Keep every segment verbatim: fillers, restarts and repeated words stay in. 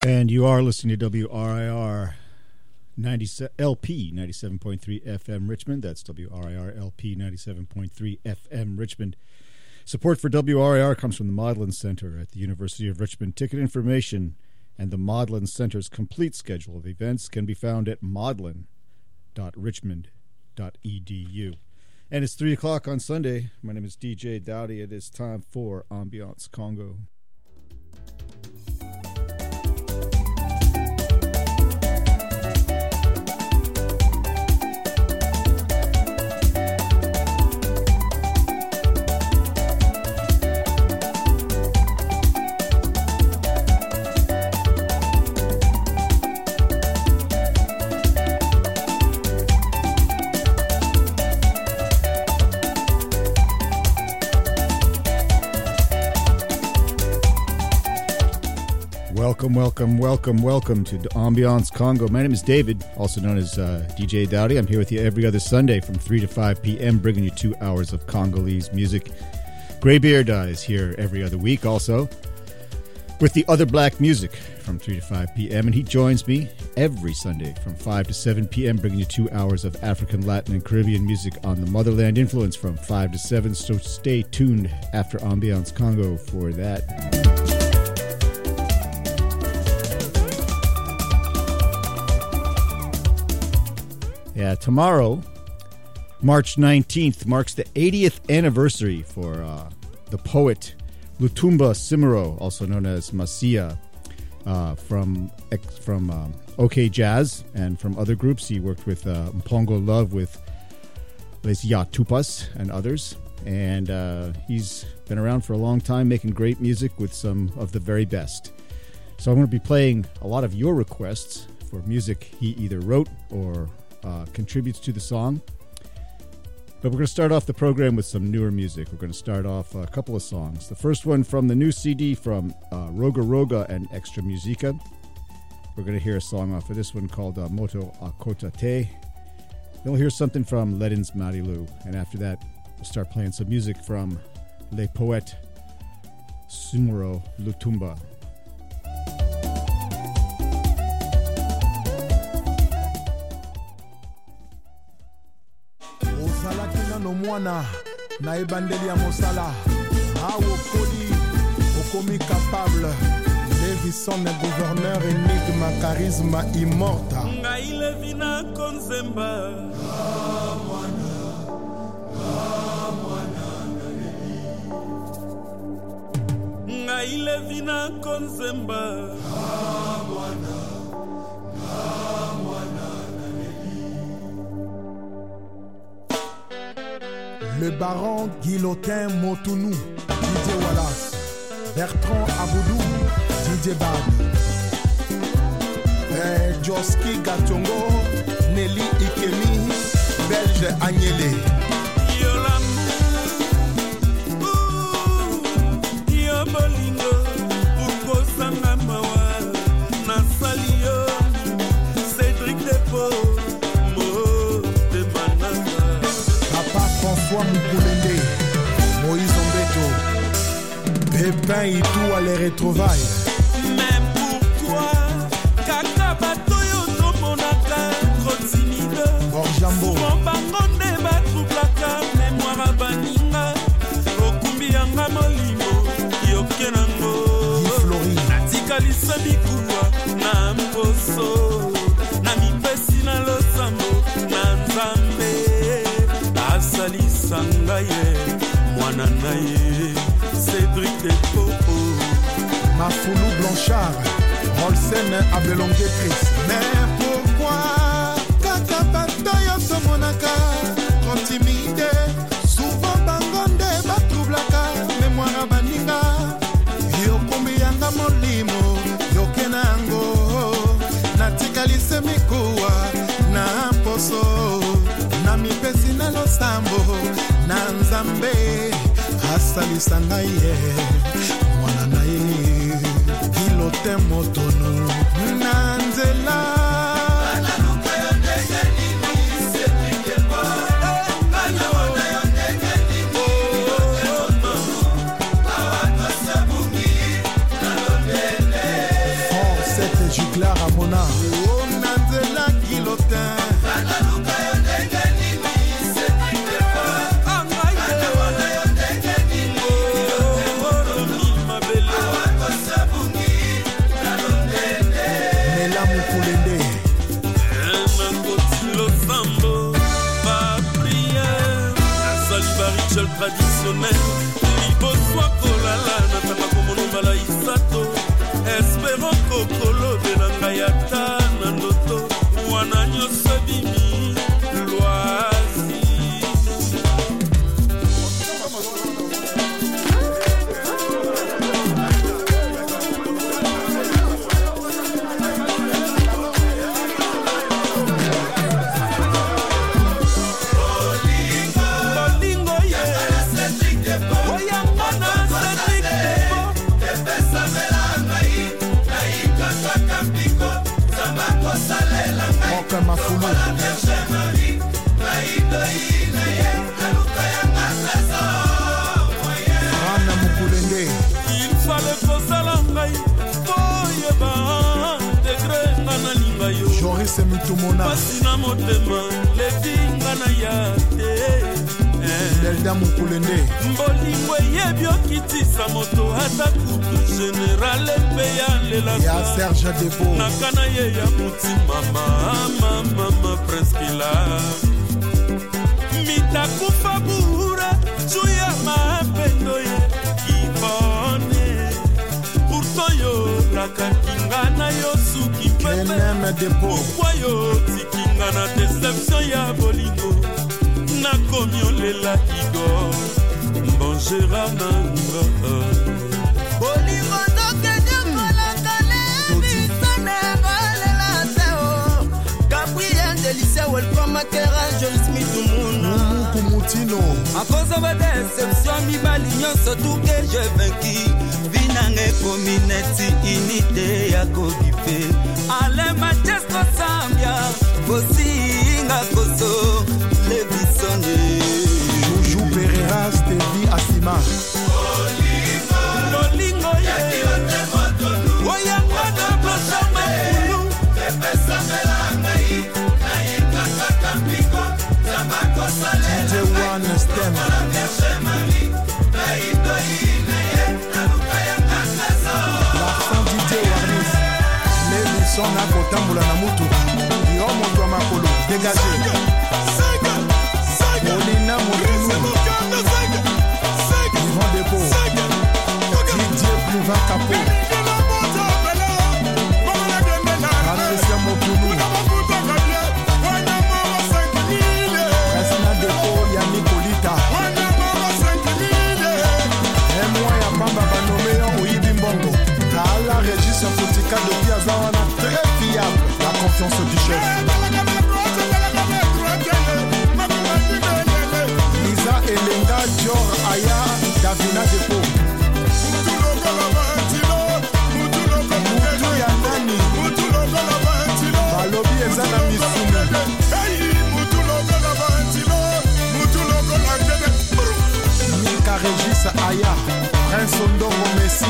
And you are listening to W R I R L P ninety-seven point three F M Richmond. That's W R I R L P ninety-seven point three F M Richmond. Support for W R I R comes from the Maudlin Center at the University of Richmond. Ticket information and the Maudlin Center's complete schedule of events can be found at maudlin dot richmond dot e d u. And it's three o'clock on Sunday. My name is D J Dowdy. It is time for Ambiance Congo. Welcome, welcome, welcome, welcome to Ambiance Congo. My name is David, also known as uh, D J Dowdy. I'm here with you every other Sunday from three to five p.m., bringing you two hours of Congolese music. Greybeard uh, is here every other week also with the other black music from three to five p.m., and he joins me every Sunday from five to seven p.m., bringing you two hours of African, Latin, and Caribbean music on the Motherland Influence from five to seven, so stay tuned after Ambiance Congo for that. Yeah, tomorrow, March nineteenth, marks the eightieth anniversary for uh, the poet Lutumba Simero, also known as Masia, uh, from from um, OK Jazz and from other groups. He worked with uh, Mpongo Love, with Les Yatupas and others. And uh, he's been around for a long time, making great music with some of the very best. So I'm going to be playing a lot of your requests for music he either wrote or Uh, contributes to the song. But we're going to start off the program with some newer music. We're going to start off a couple of songs. The first one from the new C D from uh, Roga Roga and Extra Musica. We're going to hear a song off of this one called uh, Moto Akota Te. Then we'll hear something from Ledins Marilu. And after that, we'll start playing some music from Le Poète Simero Lutumba. No mwana na ebandeli ya mosala awo kodi okomi capable Levison gouverneur énigme charisme immorta ngai levina konzemba ah mwana ah mwana ngai levina konzemba ah mwana ah mwana. Le baron Guillotin Motounou, D J Wallace, Bertrand Aboudou, D J Bad, eh, Joski Gatongo, Nelly Ikemi, Belge Agnelé. Yolam, Yobolingo, Uko Sangamawa, Nasalio, Cédric Depot. François Moukoulende, Moïse Ombeto, Pépin Itou à les retrouvailles. Même pourquoi, Kaka Batoyo Tomonaka, trop timide. Orjambo, Souvent bangonde batoublaka, mémoire à baninga. Okumbi yanga molimo, yokenango. Flori, Natika lisabikouwa, na mposo. Na mipesi na losambo, na nzambe. Asali Sangaye, Mwana Naye, Cédric Depopo, Mafoulou Blanchard, Rolsen Abelongue Chris. Mais pourquoi Kaka Batoyo Somonaka, trop timide, souvent bangonde batoublaka, mémoire à baninga, yokombi yanga molimo, yokenango, natika lisemikuwa, na poso. Na mipesi na losambo na nzambe asalisa ngai ye mwana na ye Guillotin Motonou na nzela analuka yo ndenge nini sepike po anaona yo ndenge nini Guillotin Motonou awato sabungi na londele force Juglar à Mona. Oh, Nanzela Guillotin. Traditionnel liboswa kolala natanga komonobala isato espero kokolobe na ngai ata na ndoto wana nyonso bimi lwasi Mafulu Rana Mukulende. Il fallait kozala ngai koyeba degre nga na linga yo Joris Mitumona pasi na motema levinga na ya te Nelda Mukulende. mbolingo eyebi okitisa moto ata kutu general mpe ya lelaka Ya Serge Debo nakana ye ya mutima mama mama preskila mitakufa bura juya mapendo ye kibone pourtant yo lakakinga na yo suki pepe pourquoi yo tikinga na deception ya bolingo nakomi olela igor mbongera nanga bolingo tokende kolakale bisane balela teo Gabriel Delice welcome Kera Joyce Mitumuna Kumutino à cause de ma déception mibali nyonso tout que je vaincu vinange community unité ya kogipe ale majesco sambia bosinga koso le bisonye Joujou Pereira Stevie Asima bolingo ye oya mwana blosoma kulu epesa melanga yi na yikaka kapiko zabako sale D J One Stem la vierge Marie na ido ine ye na lukaya kakazo L'arfan D J Warnis l'émission na kotambola na mutu yo moto wa makolo dégagé Molina Molina Yvon Debo Didier Bouvin Capo Patricia Mokoulou Resina Debo Yannick Olita Et moi ya Bamba Banome Oyibi Mbongo Kala Régis Fotika depuis Azawana très fiable la confiance du chef Lisa Elenga Dior Aya Davina Depo Mutu ya nani Balobi ezana misume Mika Régis Aya Prince Ondongo Messi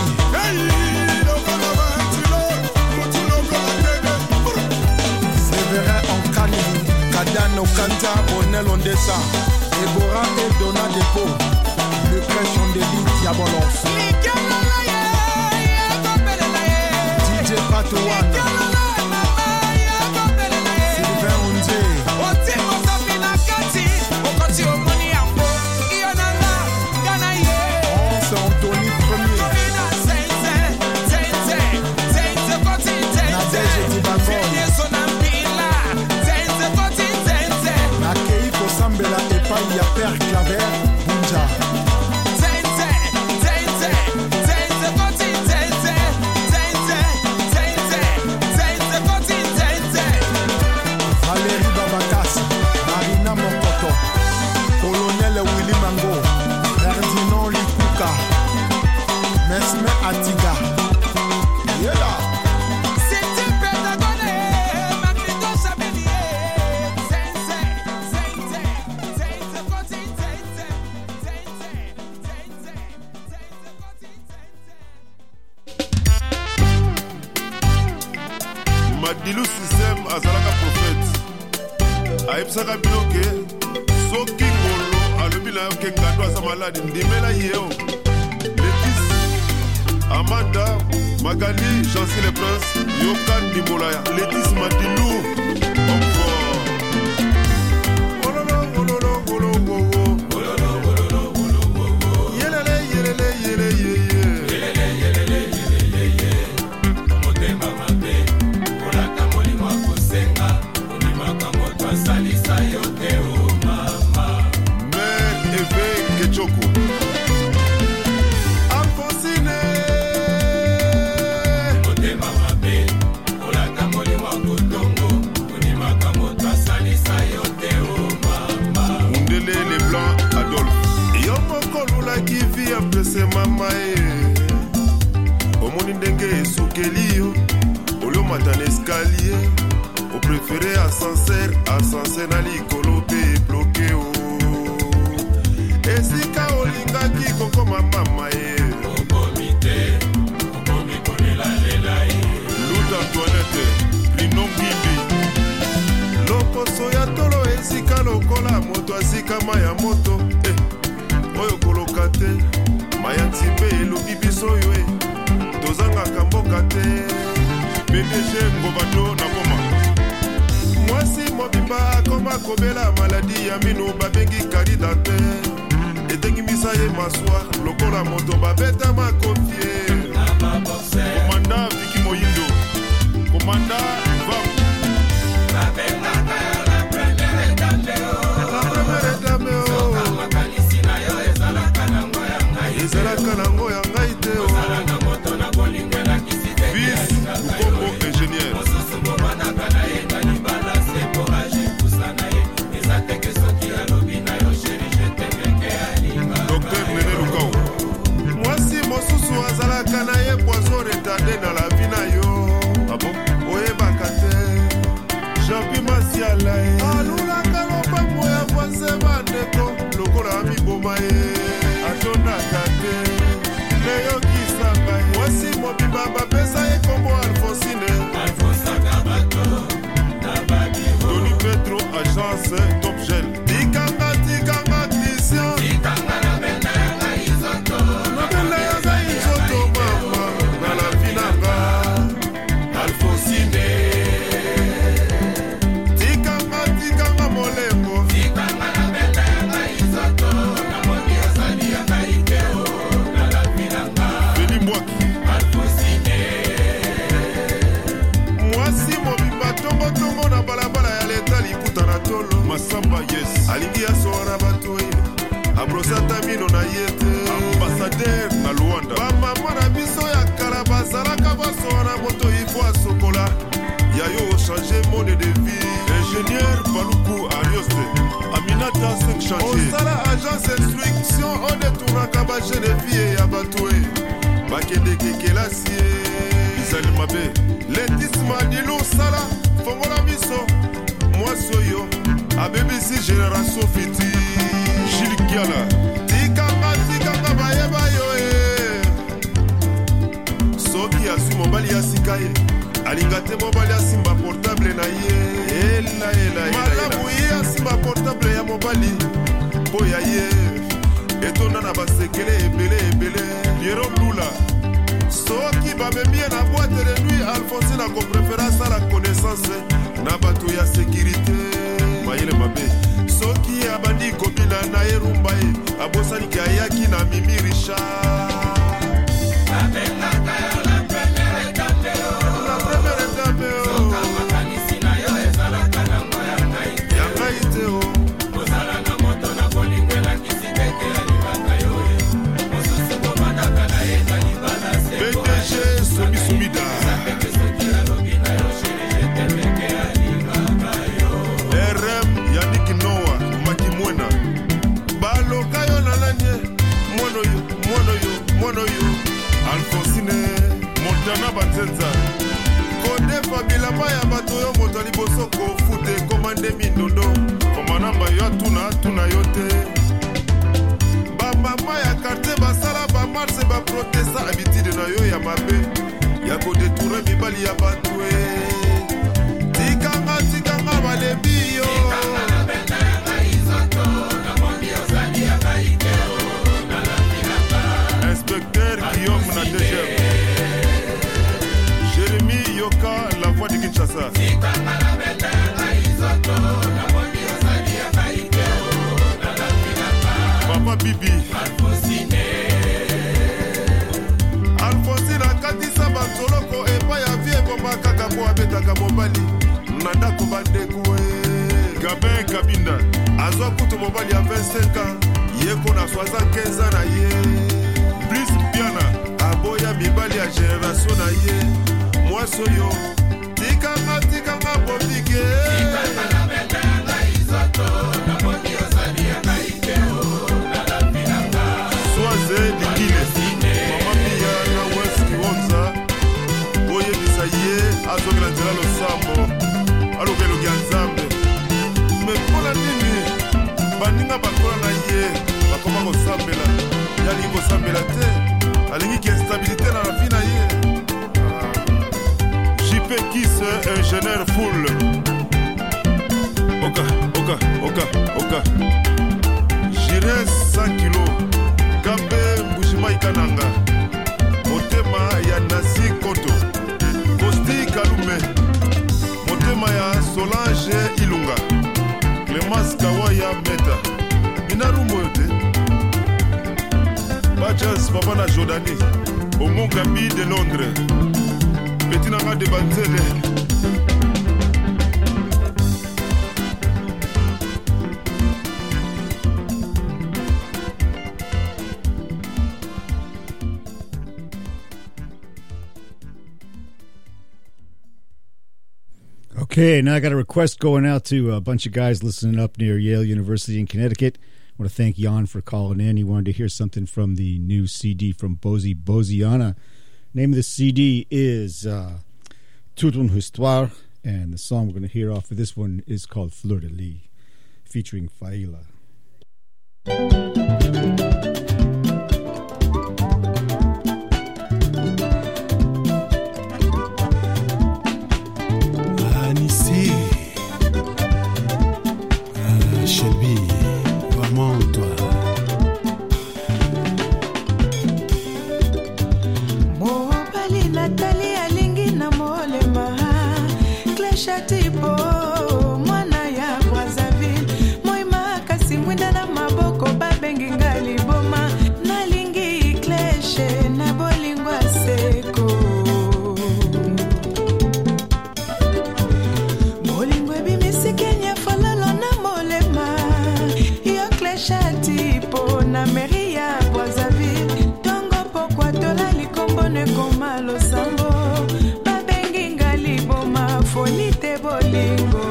Séverin Ankani Kadano Kanta Bonel Ondessa Ebora et Donna Depo Le crèche en délit Diabolos D J Patouane Sylvain Ondé Onze Anthony Premier Nadège Dibagol Nakei Kosambela Epai ya Père Claver Bunja Madilu système azalaka prophète. Aipsaka binoke soki ngolo alobi na yoke ngando aza maladi ndimela yeo. Letis Amanda Magali Jansi le Prince Yoka Nimbolaya Letis Madilu encore. C'est mama e omoni ndenge esukelio olio matan escalier o préféré ascenseur ascenseur na likolo pe bloqué o esika olingaki kokoma mama e okomite okomi kolela lela e Luta Antoinette Lino Bibi lokoso ya tolo esika lokola moto asikama ya moto eh, oyo koloka te Mayanti pe elobi biso yo e tozangaka mboka te P D G Ngobado na moma mwasi mobimba akoma kobela maladi ya mino babengi karidate etengimisa ye maswa lokola moto babeta makofie komanda Viki Moyindo komanda Vam la première dame la première dame ezalaka nango ya ngai te Fils Ukombo ingénieur Docteur Nene Lukao mwasi mosusu azalaka na ye poison retardé na la vie na yo oyebaka te Jean-Pi Masiala alulaka lopango ya voise bandeko lokola miboma ye atonaka te leyo kisanga mwasi mobimba bapesa ye kombo Alfonsine Tony Petro agence Top Gel tikanga tikanga Christian nabela yaza izoto mama na la vinanga Alfonsine tikanga tikanga molembo mwasi mobimba tongo na balabala ya leta liputa na tolo Masamba yes alingi asoana bato ye abrosata mino na ye te ambassadeur na Luanda bamama na biso ya kala bazalaka basoana moto ifo asokola yayo changer mode de vie ingénieur Baluku Arioste Aminata cinq chantier osala agence instruction on détournaka bajene vie ya bato ye bakendeke kelasi izali mabe Letis Madilu sala fongola biso mwasi oyo abebisi génération fiti Gilles Giala tikanga tikanga bayeba yo e soki asui mobali ya sika ye alinga te mobali asimba portable na ye ela ela malamu ye asimba portable ya mobali mpo ya ye etonda na basekele ebele ebele Piero Lula soki bamemie na boîte de nuit Alphonsine akoprefera asala connaissance na bato ya sécurité mayele mabe soki abandi kobina na ye rumba ye abosaniki ayaki na Mimi Richard bilamba ya bato yo moto liboso kofute komande mindondo komanamba yo tuna tuna yo te bamama ya quartier basala bamarse baprotesta habitude na yo ya mabe ya kodetourne mibali ya bato yoka la voix de Kinshasa. Papa Bibi Alfonsine akatisa batoloko epai ya vie koma kaka po abetaka mobali na ndako bandekwe. Gabin Kabinda azwa kutu mobali ya vingt-cinq ans yeko na soixante-quinze ans na ye. Brice Piana aboya mibali ya generation na ye. Mwasoyo tikanga tikanga bobike Soaze Dikile Mama Mia na Weski Wonza Boye Bisaye azogela nzela losambo alokelo kya nzambe mekola nini baninga bakola na ye bakoma kosambela yalingi kosambela te alingi ki instabilité na la vie na ye. J P Kiss ingénieur full Oka Oka Oka Oka Jire cent kilos Gabe Mbushima Ikananga Motema ya Nasi Koto Kosti Kalume Motema ya Solange Ilunga Clemence Kawaya Meta Minarumo yote Bachas Papa na Jordanie Au Mont Gabi de Londres Betinanga de Banzele. Okay, now I got a request going out to a bunch of guys listening up near Yale University in Connecticut. I want to thank Jan for calling in. He wanted to hear something from the new C D from Bozy Boziana. Name of the C D is uh, Toute une histoire, and the song we're going to hear off of this one is called Fleur de Lis, featuring Faila. Shelby, vraiment toi. Mobali Nathalie alingi na molema Klesha tipo mwana ya Brazzaville Moima kasi mwinda na maboko babengi ngali boma nalingi Kleshe na bolingwa seko Bolingwe bimisiki falalo na molema Yo Klesha tipo na Maria Brazzaville Tongo pokwa tola likombone koma losambo Babengi ngali boma fonite bolingo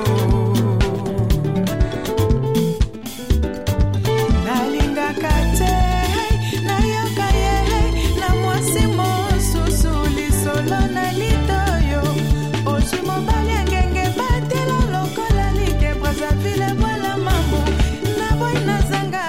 Nalinga kate na yoka ye na mwasi mosusu lisolo na litoyo Oji mobali ngenge batela lokola like Brazzaville mwala mambo na boy na zanga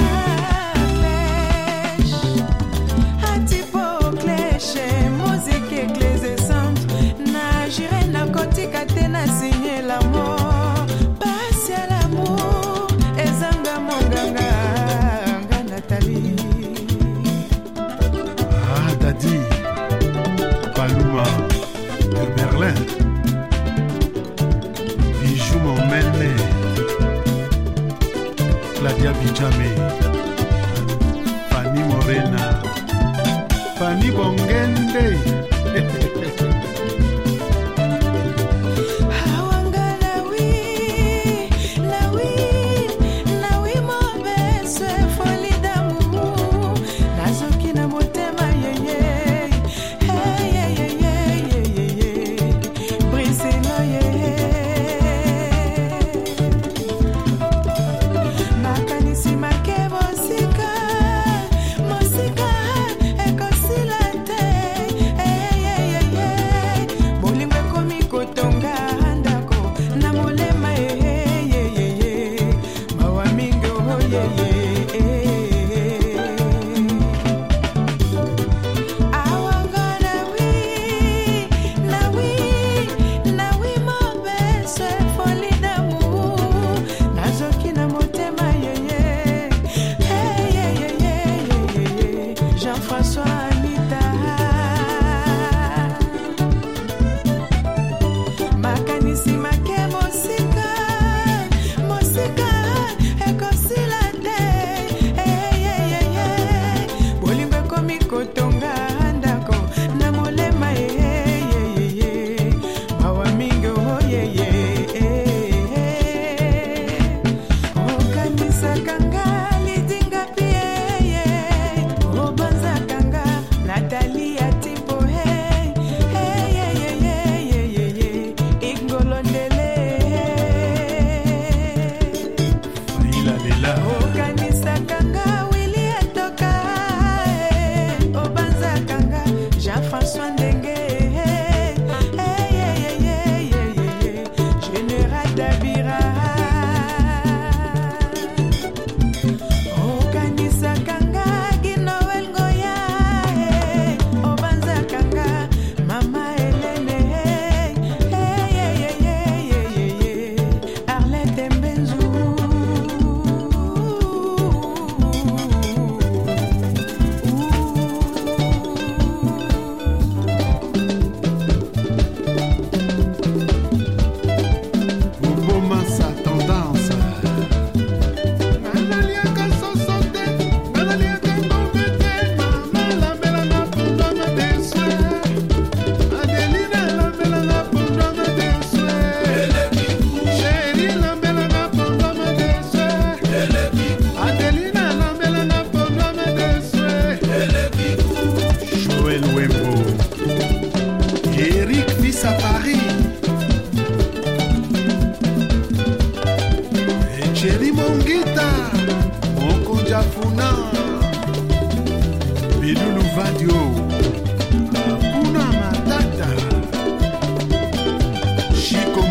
Klesh Atipo Klesh musique éclaisante na jire na kotika te na signer la mort passe à l'amour ezanga monganga nga Nathalie Ah, Dadi, Paluma de Berlin, Bijou mon melme, Claudia Bijame, Fanny Morena, Fanny Bongende. Awanga na oui, na oui, na oui mon bese folie d'amour Nazoki na motema yeye Hey hey hey hey hey hey Briseno yeye Makanisi makebo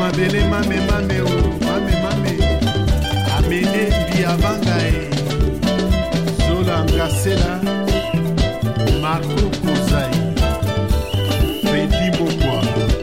mabele mame mame o mame mame amene biavanga e Zola Ngasela Marco Kozai Freddy Bokwa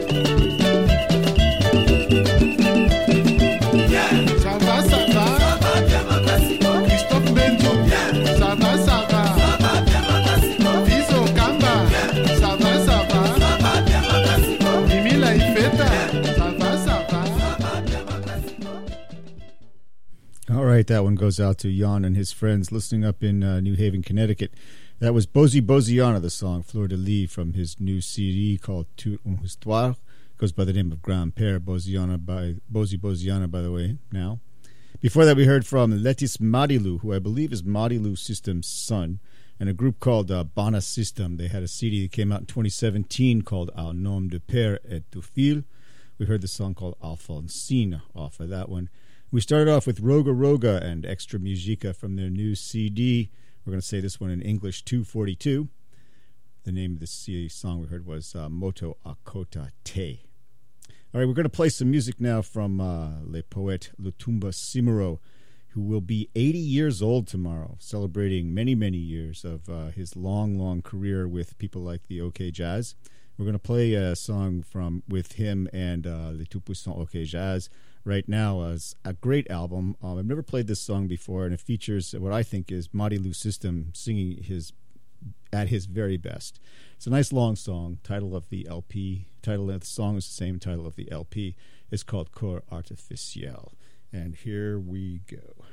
Ça va, ça va Ça va bien ma Kassimo Christophe Benzo Bien Ça va, ça va Ça va bien ma Kassimo Viso Kamba Bien Ça va, ça va Ça va bien ma Kassimo Mimi Laifeta Ça va, ça va Ça va bien ma Kassimo. All right, that one goes out to Jan and his friends listening up in uh, New Haven, Connecticut. That was Bozy Boziana, the song Fleur de Lis from his new C D called Toute une Histoire. Goes by the name of Grand-Père Boziana by Bozy Boziana, by the way, now. Before that, we heard from Letis Madilu, who I believe is Madilu System's son, and a group called uh, Bana System. They had a C D that came out in twenty seventeen called Au Nom de Père et du Fils. We heard the song called Alphonsine off of that one. We started off with Roga Roga and Extra Musica from their new C D. We're going to say this one in English, two forty-two. The name of the C D song we heard was uh, Moto Akota Te. All right, we're going to play some music now from uh, Le Poète Lutumba Simero, who will be eighty years old tomorrow, celebrating many, many years of uh, his long, long career with people like the OK Jazz. We're going to play a song from with him and uh, Les Tout Puissants OK Jazz right now. As a great album. Um, I've never played this song before, and it features what I think is Madilu System singing his at his very best. It's a nice long song. Title of the L P, title of the song is the same title of the L P. It's called Cor Artificiel. And here we go.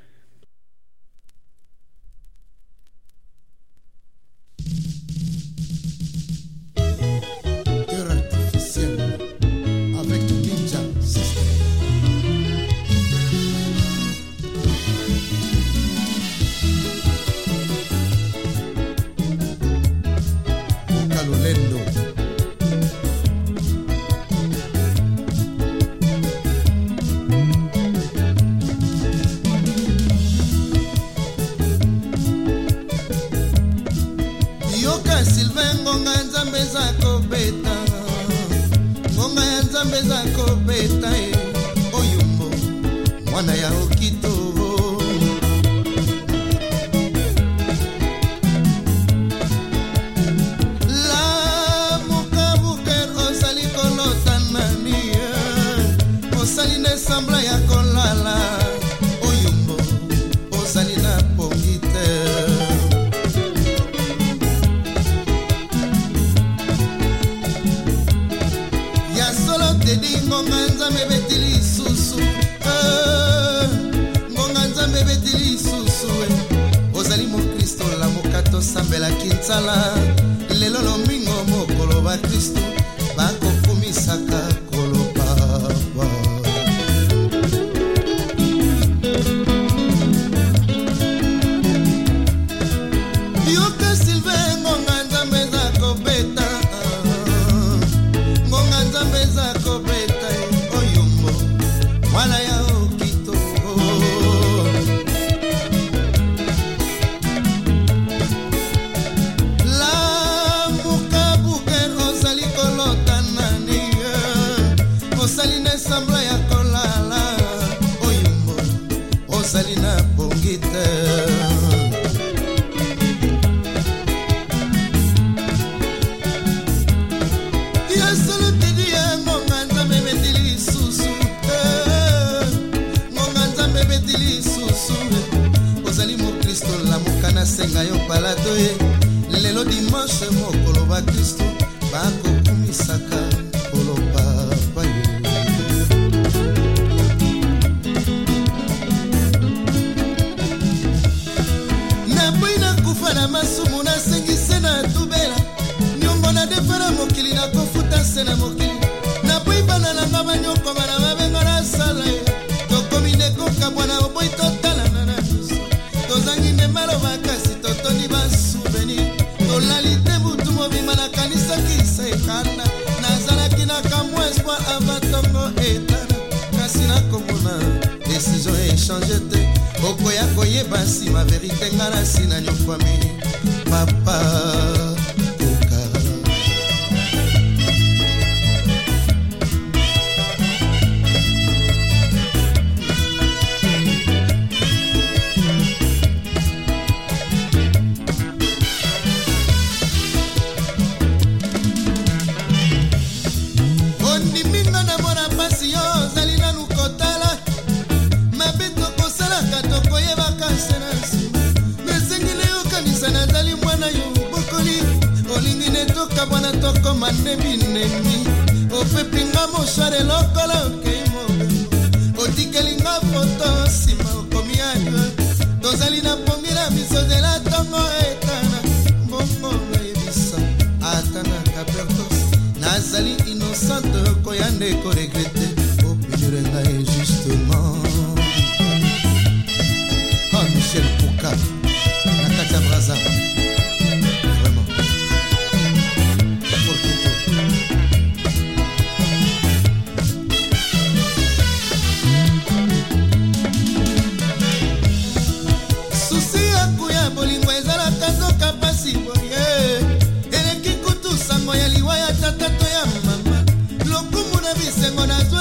Mwana ya okito La mukabuker osali kolota nani Osali ne sambla ya kolala Oyumbo osali na pongite Ya solo te di ngonga nzambe betili susu Betili susue Ozali mo Kristo la mokato sambela kintsala Lelo lomingo mokolo ba Kristo Bako kumisaka kolo papa Yoka Sylvain ngonga nzambe za kobeta Ngonga nzambe za kobeta Oyumo Mwana ya Sambla ya kolala Oyumbo Osali na bongite Ya solo te di ya Ngonga nzambe betili susu Ngonga nzambe betili susu Osali mo Kristo la mokana senga yo palato ye Lelo dimanche mokolo ba Kristo Bako kumisaka kolo papa ye Na masumu na sengise na tubela Nyongo na defara mokili na kofuta sena mokili Na buibana na ngaba nyoko bana mabengo na sala Toko mineko kabwana oboi totala na na nusu Tozangi ne malo bakasi totoni ba souvenir Tolalite butu mobima na kanisa kisa ekanda Na zala kina kamwa espoir avatongo etana Kasi na komona Decision e change te Okoya koye basi ma verite ngara sina nyokwami Papa Oka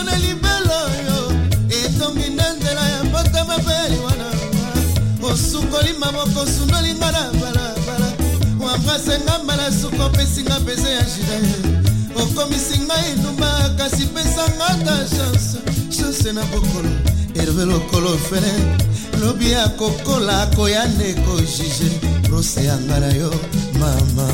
na libelo yo etongi na nzela ya mbota mabeli wana osukoli maboko sunoli nga na balabala wambrase nga mbala suko opesi nga beze ya jida okomisi ngai ndumba kasi pesa nga ta chance chance na bokolo erve lokolo fele lobi ya kokola koya ndeko jije prose ya nga na yo mama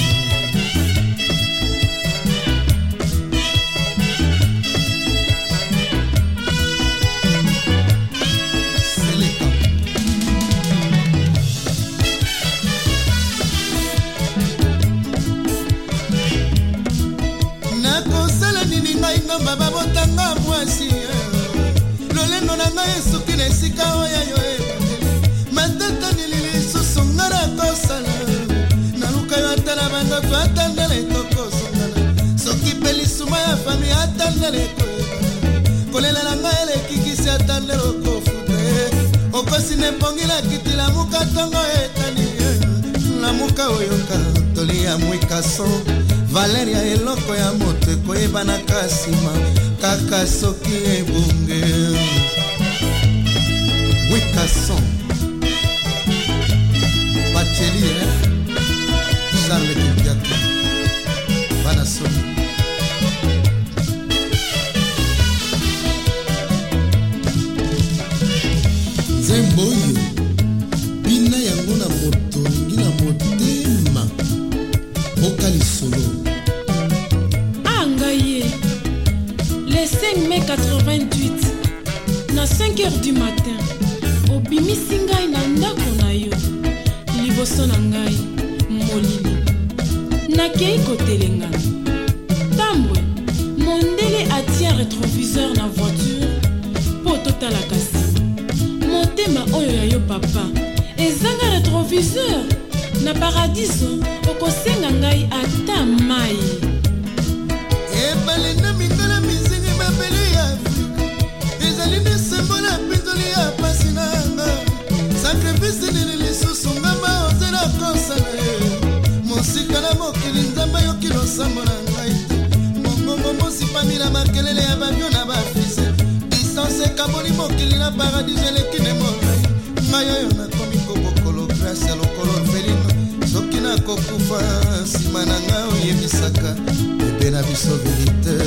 baba botanga mwasi lolendo na ngai esuki na esika oyo yo matata nilisusu nga na kosala naluka yo atala bandoto atandela etokosongana soki mpe lisuma ya fami atandela ekoyeba kolela na ngai elekikisi atandela okofute okosi nepongila kiti lamuka ntongo etani lamuka oyoka toli ya mwikaso Valeria eloko ya moto ekoyeba na kasima kaka soki ebunge Wikason Bacheli Charles Kibiaka Banasomi Zemboyo bina yango na moto lingi na motema Bokali solo Le cinq mai quatre-vingt-huit, na cinq heures du matin, obimisi ngai na ndako na yo, liboso na ngai, molili. Nakei kotelenga. Tambwe, mondele atia rétroviseur na voiture, po totala kasi. Motema oyo ya yo papa, ezanga rétroviseur, na paradiso, okosenga ngai ata mai. Ebalina mingala mizingi mabele ya Afrika ezali ne sembola pintoli ya pasi na nga sacrifice nini lisusu ngamba ozela kosala mosika na mokili nzamba yoki losambo na ngai mongongo mosipami na makelele ya babio na bafise distance ekaboli mokili na paradiso eleki ne molai ngai oyo nakomi kobokolo grâce ya lokolo orphelino soki nakokufa nsima na ngai oyebisaka na biso vérité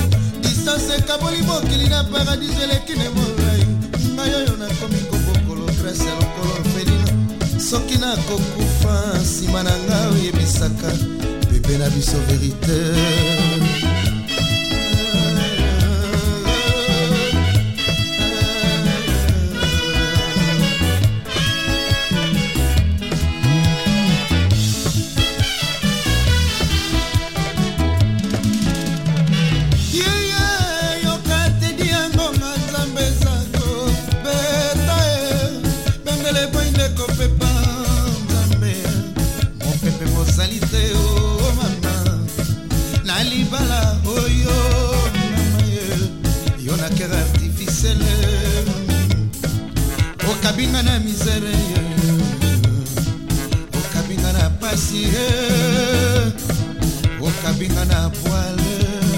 kaboli mokili na paradiso eleki ne molai ngai oyo nakomi kobokolo soki nakokufa nsima na nga oyebisaka bebe na biso verite. Okabinga na misere, okabinga na pasi, okabinga na poile.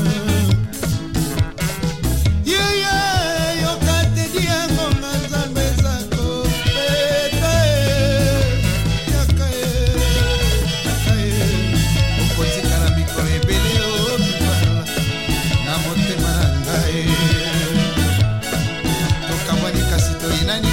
Yeah yeah, yokate diango nzambe zako beta yakaye yakaye. Okotika na mikoro ebele okibala na motema ngai. Tokabwani kasi tolinani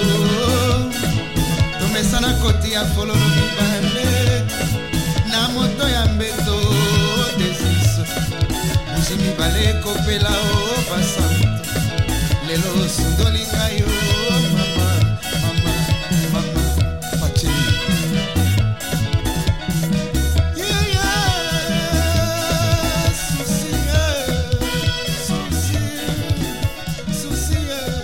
sana koti ya fololo mibale na moto ya mbeto desis muzi mibale kopela o basanto lelo sundoli ngayo mama mama mama pacheli yeah yeah susi susi susi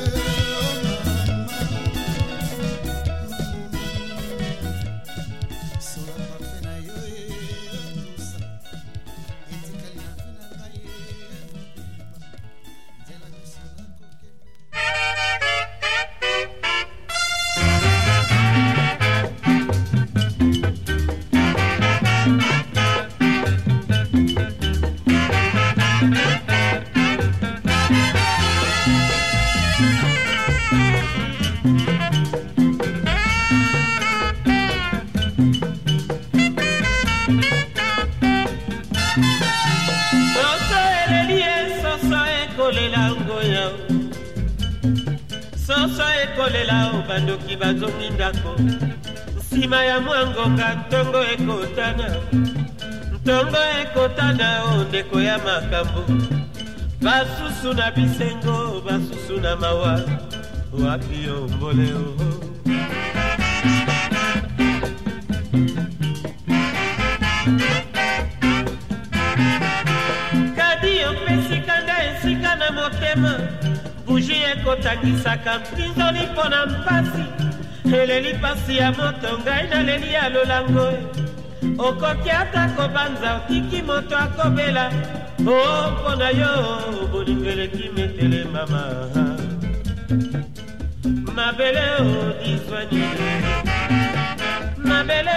bandoki bazongi ndako nsima ya mwango ka ntongo ekotana ntongo ekotana o ndeko ya makambo basusu na bisengo basusu na mawa wapi ombole o kadi opesika nda esika na motema buji ekotangisaka mpinzoli mpo na mpasi eleli pasi ya moto ngai naleli ya lolango okoki ata kobanza otiki moto akobela o mpo na yo bolingo eleki metele mama mabele o diswani mabele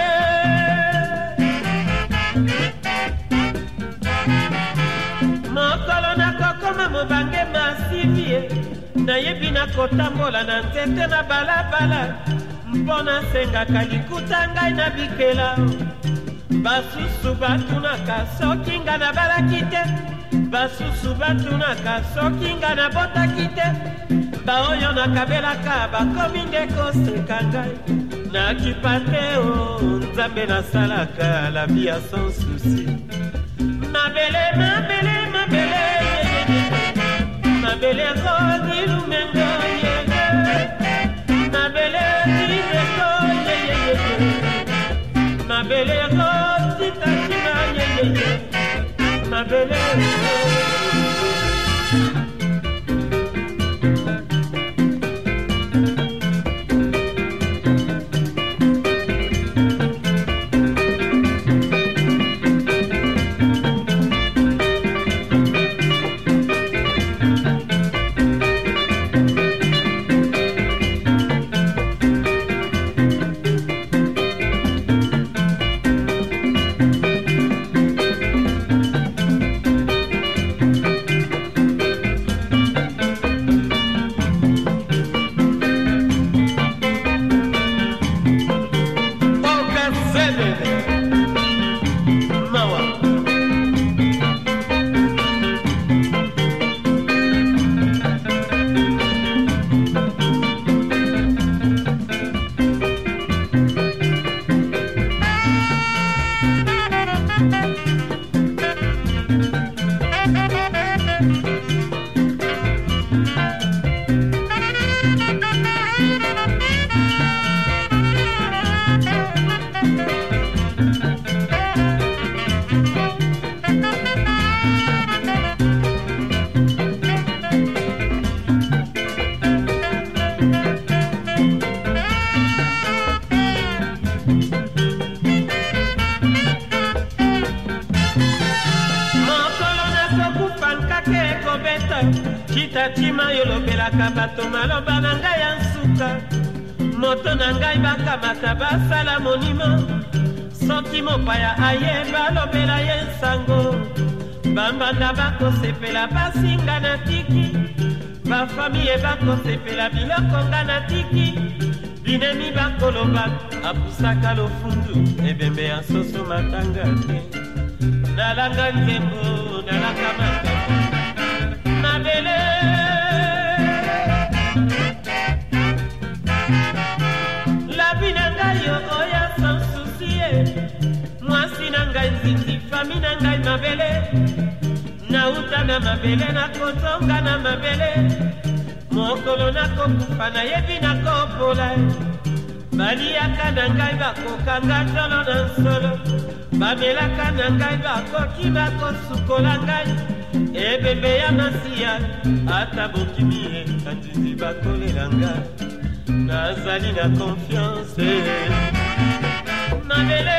mokolo nakokoma mobange masivie nayebi nakotambola na nzete na balabala mpo nasengaka likuta ngai na bikela basusu batunaka soki nga nabalaki te basusu batunaka soki nga nabotaki te baoyo nakabelaka bakomi nde koseka ngai nakipa te o nzambe nasalaka la vie sans souci mabele mabele mabele mabele rodi lumengo yeye mabele dideko yeye mabele rodi tatima yeye mabele chitatima yolobelaka bato maloba na ngai ya nsuka moto na ngai bakamata basala monimo soki mopaya aye balobela ye nsango bambanda bakosepela basinga na tiki bafamie bakosepela biloko nga na tiki binemi bakoloba apusaka lofundu ebembe ya soso matanga te nalanga nzembo nalanga makambo mabele labi na ngai yo oya sans soucie mwasi na ngai nzinzi fami na ngai mabele nauta na mabele nakozonga na mabele mokolo nakokufa nayebi nakopola baliaka na ngai bakokanga tolo na nsolo bamelaka na ngai bakoki bakosukola ngai ebembe ya masiya ata bokimi ye kanzinzi bakolela ngai nazali na konfiance mabele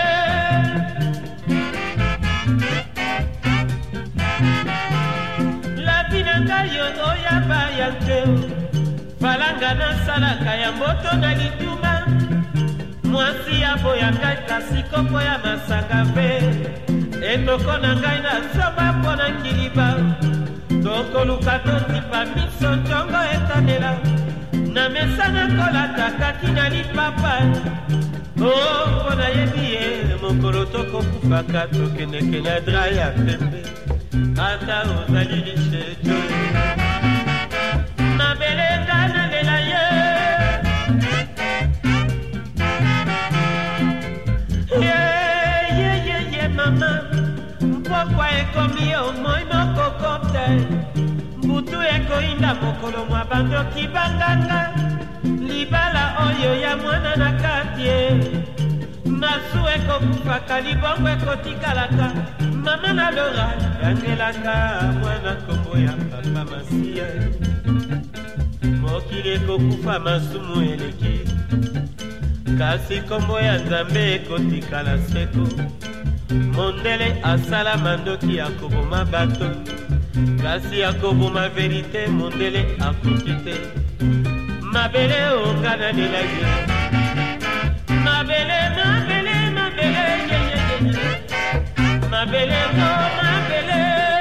labi na ngai yo oyaba ya nkeo falanga nasalaka ya mboto na lituma mwasi aboya ngai kasi kopo ya masanga mpe etoko na ngai na nzomba mpo na nkiliba tokoluka totipa miso ntongo etanela na mesa nakolata kati na lipapa o mpo nayebi ye mokolo tokokufaka tokendeke na dra ya pembe ata ozali lishejo mabele nga nalela ye yeyeyeye mama mpokwa ekomi omoi mokoko te mbutu ekoinda mokolo mwa bandoki banganga libala oyo ya mwana na kati masu ekokufaka libongo ekotikalaka mama na lora yangelaka mwana kombo ya papa masiya mokili ekokufa masumu eleki kasi kombo ya nzambe ekotikala seko mondele asala mandoki ya koboma bato kasi ya koboma verite mondele akoki te mabele ongana lela ye mabele mabele mabele yeyeye mabele o mabele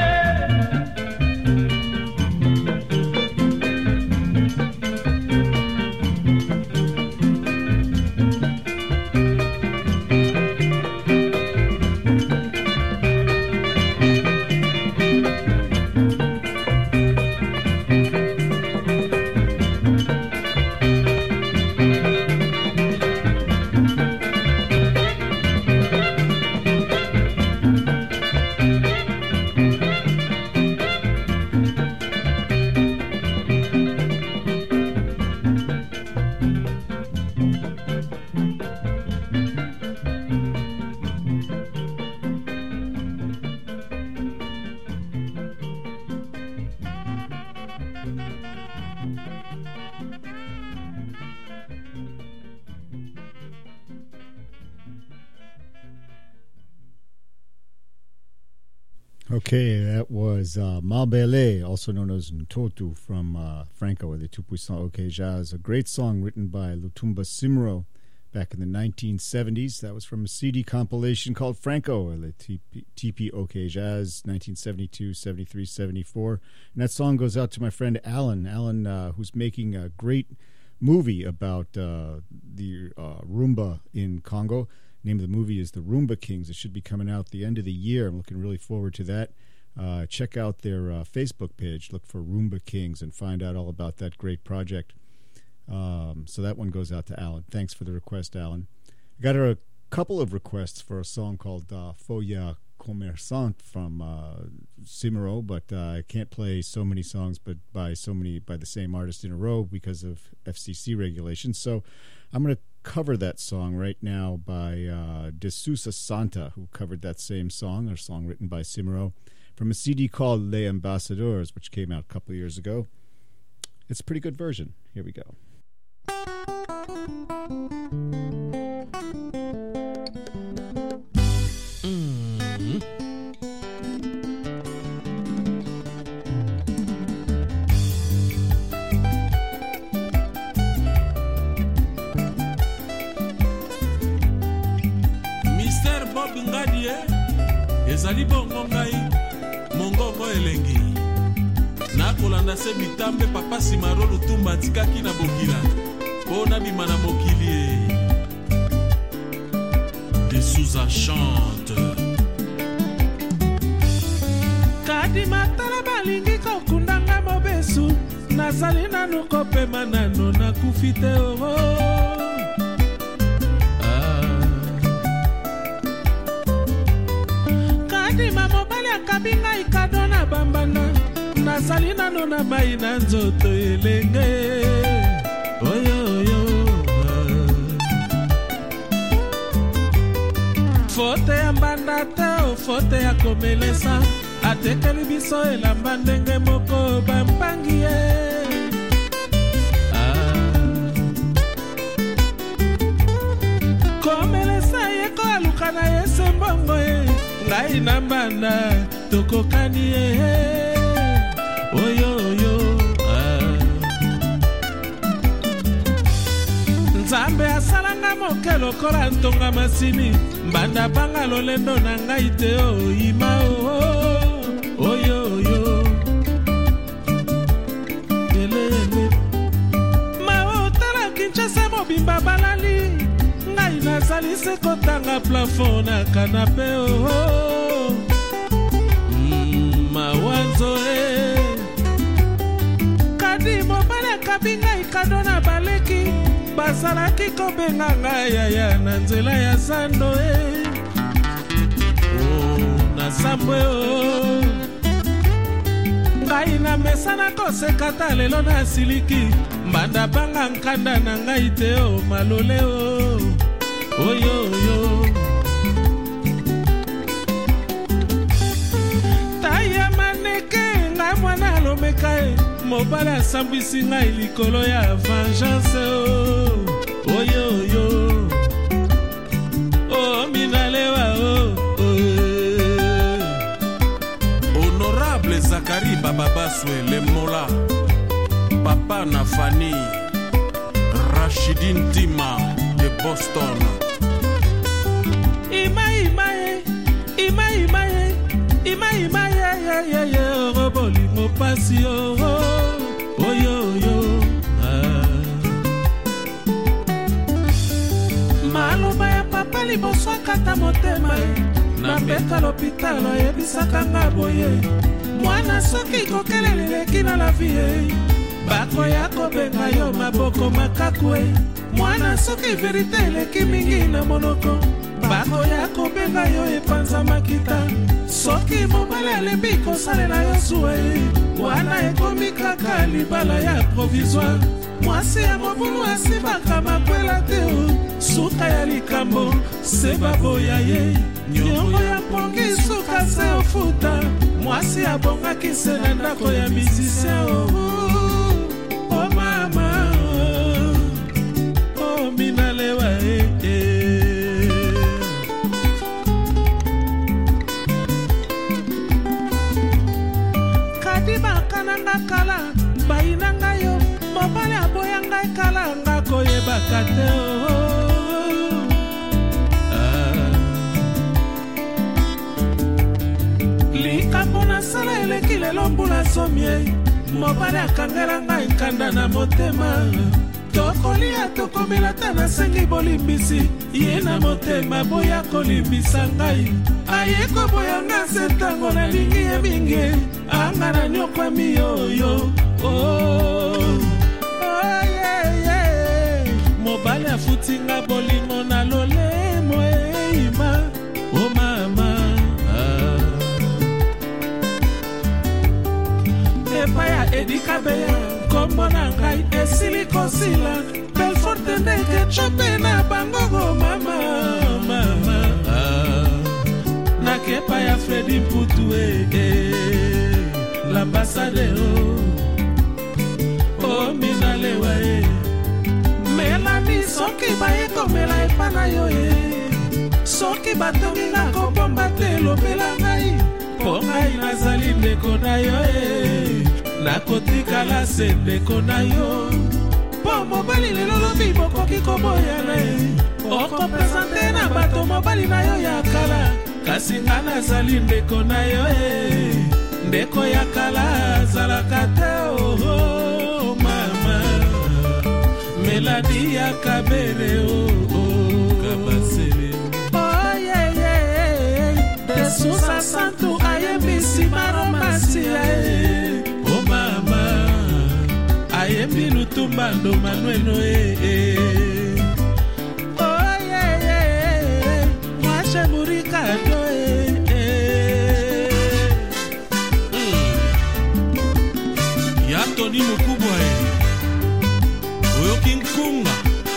Okay, that was uh, Mabele, also known as Ntotu, from uh, Franco with the Tout Puissant OK Jazz. A great song written by Lutumba Simro back in the nineteen seventies. That was from a C D compilation called Franco, Le T P OK Jazz, nineteen seventy-two, seventy-three, seventy-four. And that song goes out to my friend Alan, Alan, uh, who's making a great movie about uh, the uh, Rumba in Congo. Name of the movie is The Rumba Kings. It should be coming out at the end of the year. I'm looking really forward to that. Uh, check out their uh, Facebook page. Look for Rumba Kings and find out all about that great project. Um, so that one goes out to Alan. Thanks for the request, Alan. I got a couple of requests for a song called uh, Foya Commerçante from uh, Simero, but uh, I can't play so many songs but by so many by the same artist in a row because of F C C regulations. So I'm going to cover that song right now by uh, De Sousa Santa, who covered that same song, a song written by Simero, from a C D called Les Ambassadeurs, which came out a couple of years ago. It's a pretty good version. Here we go. Bob Ngadi ezali bongo ngai mongongo elengi nakolanda se bitambe papa Simaro Lutumba tikaki na bokila pona bimana mokili de Souza chante kadi matala balingi kokundanga mobesu nazali nanu kopema nano nakufite oro kabinga ikadona bambana nazali nano na mai na nzoto elenge oyo oyo fote ya mbanda te fote ya komelesa atekeli biso elamba ndenge moko bampangi ye komelesa ye ko aluka na ye sembongo ye ngai na mbanda tokokani ye oyo oyo nzambe asalanga moke lokola ntonga masini mbanda banga lolendo na ngai te oyima oyo oyo elele maotala Kinshasa mobimba balali ngai nazali se kotanga plafond na kanape oh mawanzo e kadi mobale kabinga ikadona baleki basalaki kobenga ngai yaya na nzela ya zando e oh na sambwe oh ngai na mesana kosekata lelo na siliki mbanda banga nkanda na ngai te o malole o oyo oyo taya maneke nga mwana lomekae mobala asambwisi ngai likolo ya vengeance o oyo oyo o minalewa o Honorable Zakari Bababaswe le Mola Papa Nafani Rachidine Tima de Boston Ima ima ye Ima ima ye Ima ima ye ye ye ye Roboli mo pasi yo Oyo yo Maloba ya papa liboso kata motema na beta l'hôpital oyebisaka nga boye mwana soki kokelele leki na la vie bakoya kobenga yo maboko makakwe mwana soki verite eleki mingi na monoko bakoya kobenga yo epanza makita soki mobali alembi kosalela yo suwe wana ekomi kaka libala ya provisoire mwasi ya mobulu asibaka makwela te suka ya likambo se baboya ye nyongo ya pongi suka se ofuta mwasi abongaki se na ndako ya misisien o o mama o minalewa e kadi bakananga kala bayinanga yo mobali aboyanga kala nga koyebaka te o likambo nasala eleki lelo mbula somie mobali akangela ngai nkanda na motema tokolia tokomela ta nasengi bolimbisi ye na motema boya kolimbisa ngai aye koboyanga se ntango nalingi ye mingi anga na nyokwami yoyo mobali afutinga bolingo na lolemo eima o mama epa ya edikabeya kombo na ngai esili kosila belforte ndeke chope na bangogo mama mama nakepa ya Fredi Mputu e l'ambassadeur o minalewa e melani soki baye komela epa na yo e soki batongi nga kobomba te lobela ngai po ngai nazali ndeko na yo e nakotikala se ndeko na yo po mobali lelo lobi bokoki koboyana e okopresente na bato mobali na yo ya kala kasi nga nazali ndeko na yo e ndeko ya kala azalaka te oh mama meladi ya kabere oh kabasele oh yeah yeah Desusa santu ayembisi maromasi e oh mama ayembi lutumba ndo manueno e e oh yeah yeah mwashe murikado e e Yatoni mukubwa e Oyoki nkunga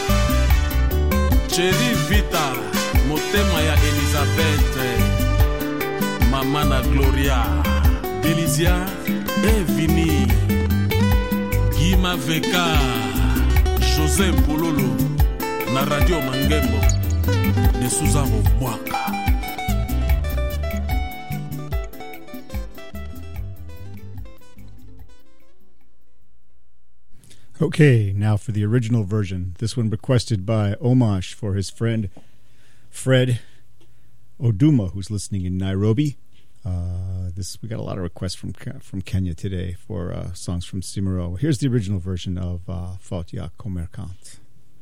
Cheri Vita motema ya Elizabeth Mama na Gloria Delizia Evini Gima Veka José Pololo na Radio Mangembo de Suzanne Mwaka. Okay, now for the original version. This one requested by Omash for his friend Fred Oduma, who's listening in Nairobi. Uh, this we got a lot of requests from from Kenya today for uh, songs from Simero. Here's the original version of uh, Faute ya Commerçant.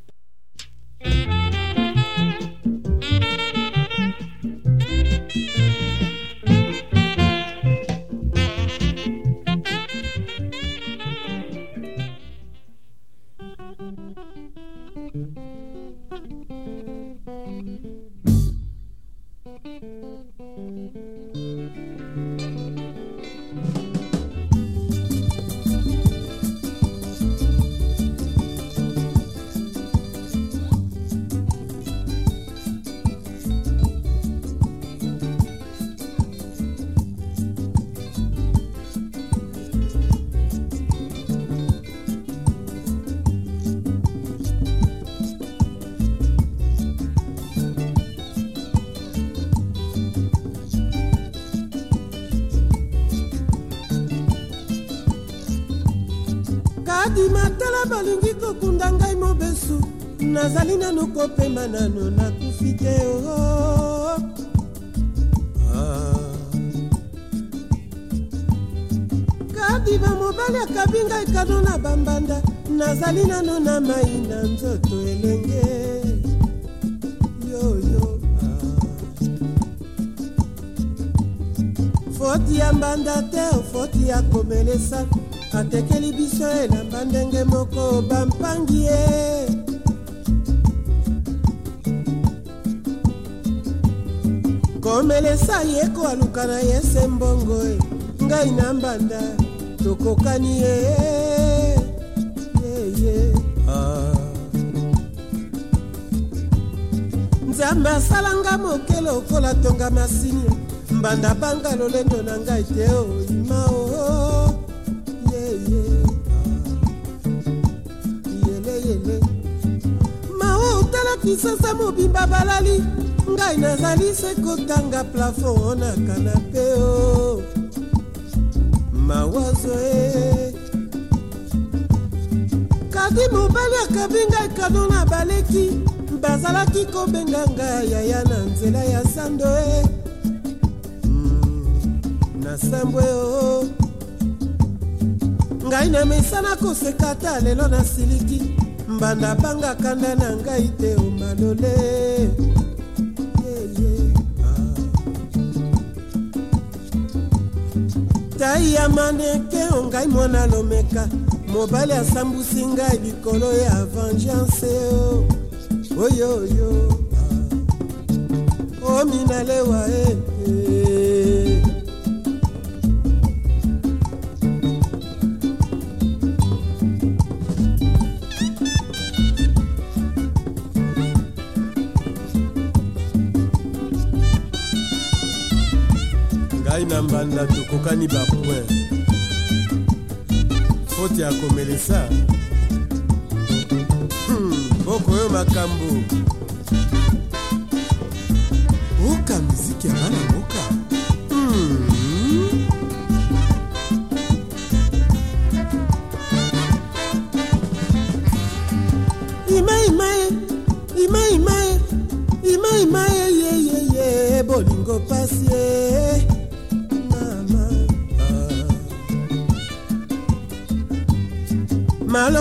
Matala balingi kokunda ngai mobesu nazali nano kopema nano nakufi te oh. ah. Kadi ba mobali akabi ngai kado na bambanda nazali nano na mai na nzoto elenge yo yo ah. Foti ya mbanda te foti ya komelesa atekeli biso elamba ndenge moko bampangi ye komelesa ye ko aluka na ye se mbongo e ngai na mbanda tokokani ye ye ye ah. Nzambe asalanga moke lokola tonga masini mbanda banga lolendo na ngai te o ima o kisasa mobimba balali ngai nazali se kotanga plafond na kanape o mawazo e kadi mobali akabi ngai kado na baleki bazalaki kobenga ngai yaya na nzela ya sando e mm, na sambwe o ngai na mesana kosekata lelo na siliki mbanda banga kanda na ngai te o malole yeah, yeah, ah. Tai ya maneke o ngai mwana lomeka mobali asambusi ngai likolo ya vengeance o oyoyo ah. O minalewa e eh. Na mbanda tukokani ba point Foti ya komelesa hmm, boko yo makambo Oka muziki ya bana boka hmm. Ima imae Ima imae Ima imae ye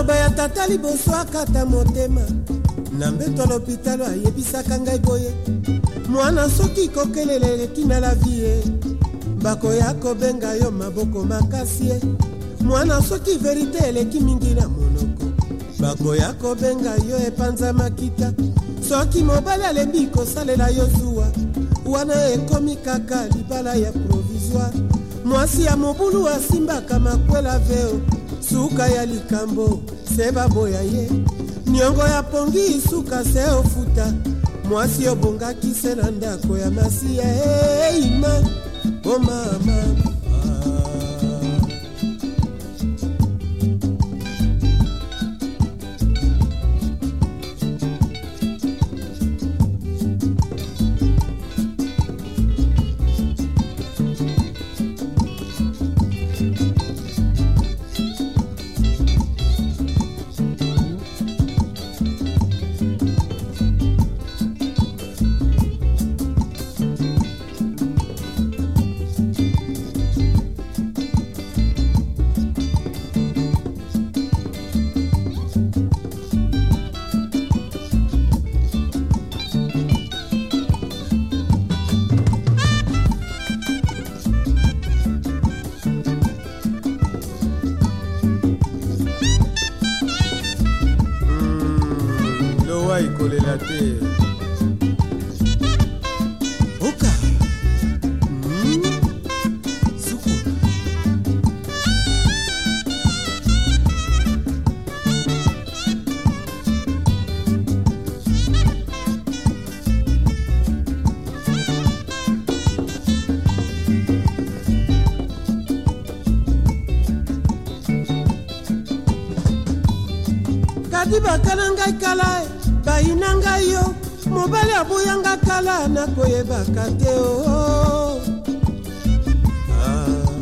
maloba ya tata liboso akata motema na mbeto ya lopitalo ayebisaka ngai boye mwana soki kokelela eleki na la vie bakoya kobenga yo maboko makasi ye mwana soki verite eleki mingi na monoko bakoya kobenga yo epanza makita soki mobali alembi kosalela yo zuwa wana ekomi kaka libala ya provisoire mwasi ya mobulu asimbaka makwela veo suka ya likambo se baboya ye niongo ya pongi suka se ofuta mwasi obongaki se na ndako ya masiya eima o mama kadi bakala ngai kala bayina ngai yo mobali aboyanga kala nakoyebaka te o ah.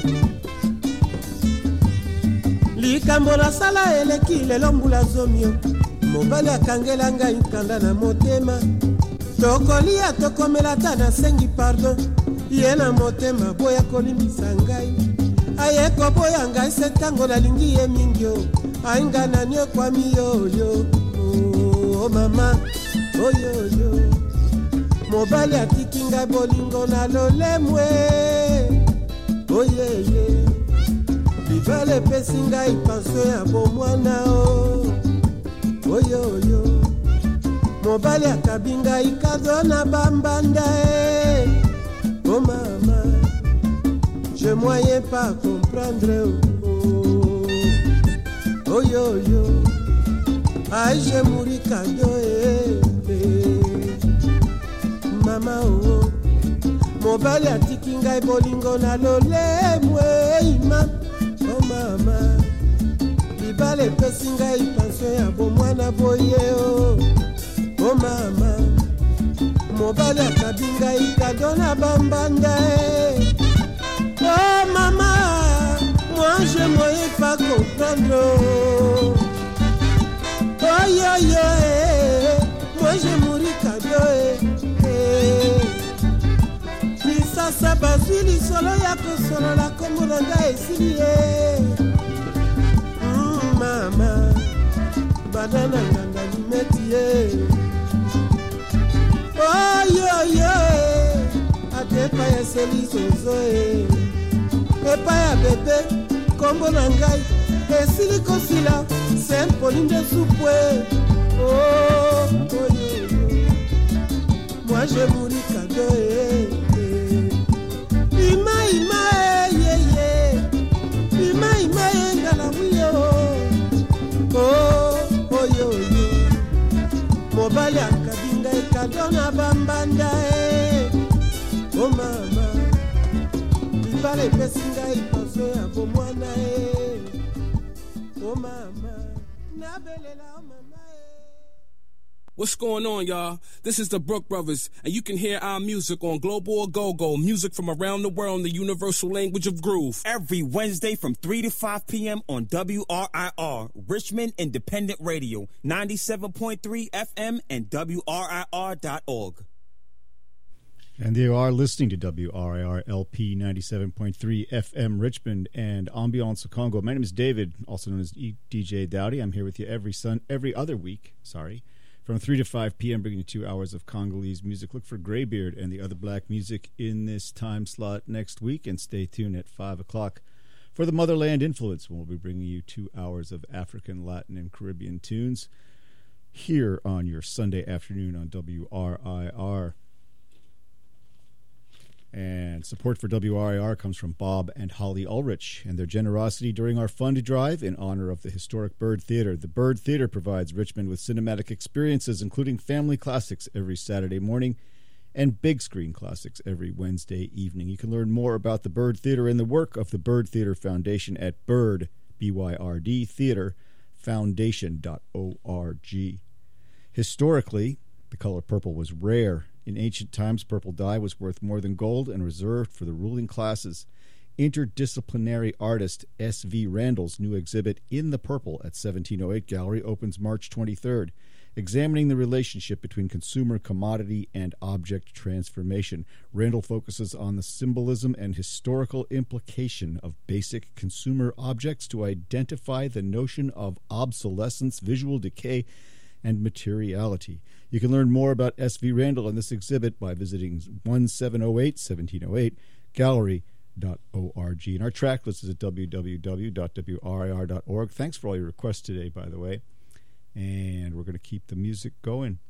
likambo nasala eleki lelo mbula zomio mobali akangela ngai nkanda na motema tokolia tokomela ta nasengi pardon ye na motema boya kolimbisa ngai aye koboya ngai se ntango nalingi ye mingi o ainga nani okwami yoyo oh, oh mama oyoyo mobali atiki ngai bolingo na lolemwe oyeye libala epesi ngai panso ya bomwana o oyoyo mobali akabi ngai kado na bambanda e oh mama je moyen pas comprendre oh. Oh yo yo, ay je mouri kado eh, eh. Mama oh, mobali atiki ngai bolingo na lolemwe ima. Oh mama, libala epesi ngai panso ya bomwana boye oh. Oh mama, mobali akabi ngai kado na bambanda eh. Oh mama, moi je moyen pas comprendre. Oh yo yo, eh, moi je mouri kado eh, eh. Lisasa bazwi lisolo ya kosolola kombo na ngai esili eh. mm, Mama, banana nganga limeti eh. Oh yo yo, eh, atepa ya seli zozo eh. Epa ya bebe kombo na ngai esili kosila sempoline supwe oh oh yo yo moi je mouri kado eh, eh. Ima ima eh ye ye ima ima eh ngala wiyo oh oh yo yo mobali akabi ngai kado na bambanda eh. Oh mama libala epesi ngai panso ya bomwana e oh mama nabelela oh mama e. What's going on, y'all? This is the Brook Brothers, and you can hear our music on Global Go-Go, music from around the world in the universal language of groove. Every Wednesday from three to five p.m. on W R I R, Richmond Independent Radio, ninety-seven point three F M and W R I R dot org. And you are listening to W R I R L P ninety-seven point three F M Richmond and Ambiance Congo. My name is David, also known as D J Dowdy. I'm here with you every sun, every other week, sorry, from three to five p.m., bringing you two hours of Congolese music. Look for Greybeard and the other black music in this time slot next week, and stay tuned at five o'clock for the Motherland Influence, when we'll be bringing you two hours of African, Latin, and Caribbean tunes here on your Sunday afternoon on W R I R. And support for W R I R comes from Bob and Holly Ulrich and their generosity during our fund drive in honor of the historic Byrd Theater. The Byrd Theater provides Richmond with cinematic experiences, including family classics every Saturday morning and big screen classics every Wednesday evening. You can learn more about the Byrd Theater and the work of the Byrd Theater Foundation at Byrd, B Y R D, Theater Foundation dot org. Historically, the color purple was rare. In ancient times, purple dye was worth more than gold and reserved for the ruling classes. Interdisciplinary artist S V Randall's new exhibit, In the Purple, at seventeen oh eight Gallery opens March twenty-third, examining the relationship between consumer commodity and object transformation. Randall focuses on the symbolism and historical implication of basic consumer objects to identify the notion of obsolescence, visual decay, and materiality. You can learn more about S V Randall and this exhibit by visiting seventeen oh eight, seventeen oh eight gallery dot org. And our track list is at w w w dot w r i r dot org. Thanks for all your requests today, by the way. And we're going to keep the music going.